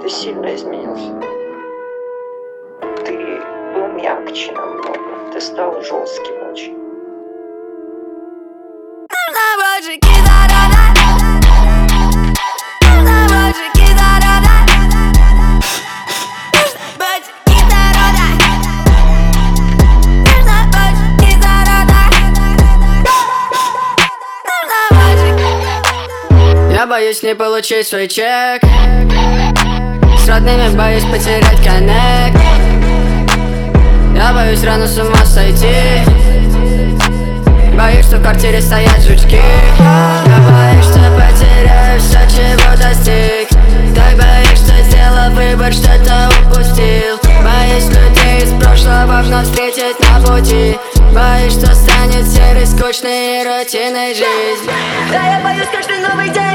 Ты сильно изменился. Ты был мягче намного. Ты стал жестким очень. Я боюсь не получить свой чек. С родными боюсь потерять коннект. Я боюсь рано с ума сойти. Боюсь, что в квартире стоят жучки. Я боюсь, что потеряю все, чего достиг. Так боюсь, что сделал выбор, что-то упустил. Боюсь людей из прошлого вновь встретить на пути. Боюсь, что станет серой, скучной и рутинной жизнь. Да, я боюсь каждый новый день.